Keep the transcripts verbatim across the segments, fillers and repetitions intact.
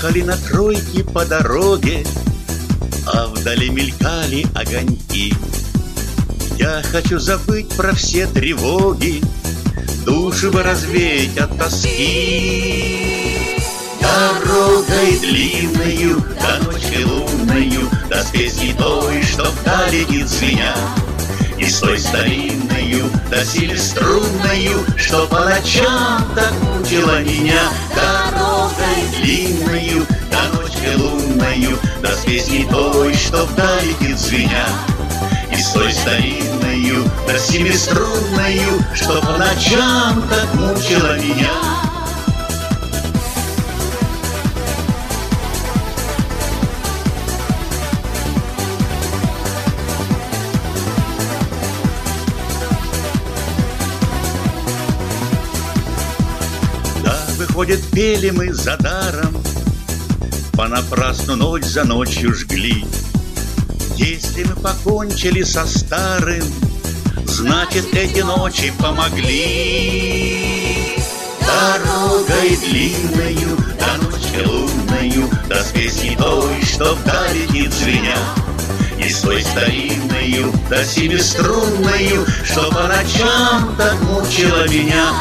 Ехали на тройке по дороге, а вдали мелькали огоньки. Я хочу забыть про все тревоги, душу бы развеять от тоски. Дорогой длинною, до ночи лунною, до песни той, что вдали летит звеня, и с той старинною, до силы струнною, что по ночам так мучила меня. Дорогой длинною, до ночи лунною, до песни той, что вдали летит звеня, и с той старинною, до силы струнною, что по ночам так мучила меня. Выходит, пели мы за даром, понапрасну ночь за ночью жгли. Если мы покончили со старым, значит, эти ночи помогли. Дорогой длинною, до ночи лунною, до песни той, что вдали летит звеня, и с той старинною, до семиструнною, что по ночам так мучила меня.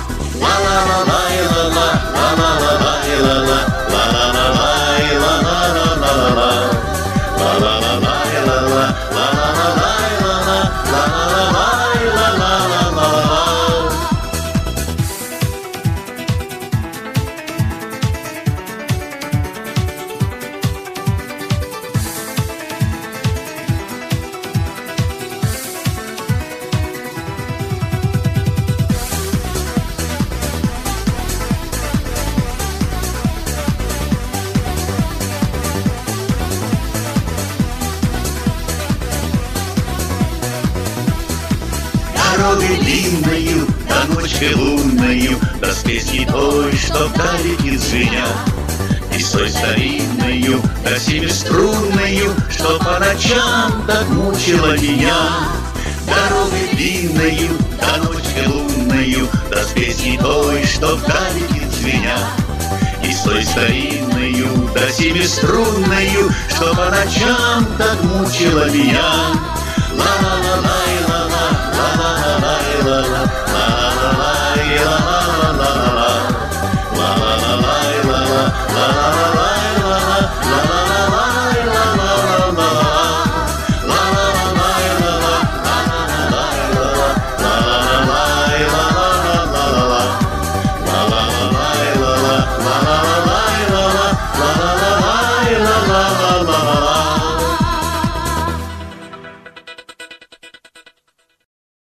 Дорогой длинною, до ночи лунною, до песни той, что вдали летит звеня, и с той старинною, до семиструнною, что по ночам так мучила меня. Дорогой длинною, до ночи лунною, до песни той, что вдали летит звеня, и с той старинною, до семиструнною, что по ночам так мучила меня. Ла-ла-ла-лай, ла-ла, ла-ла.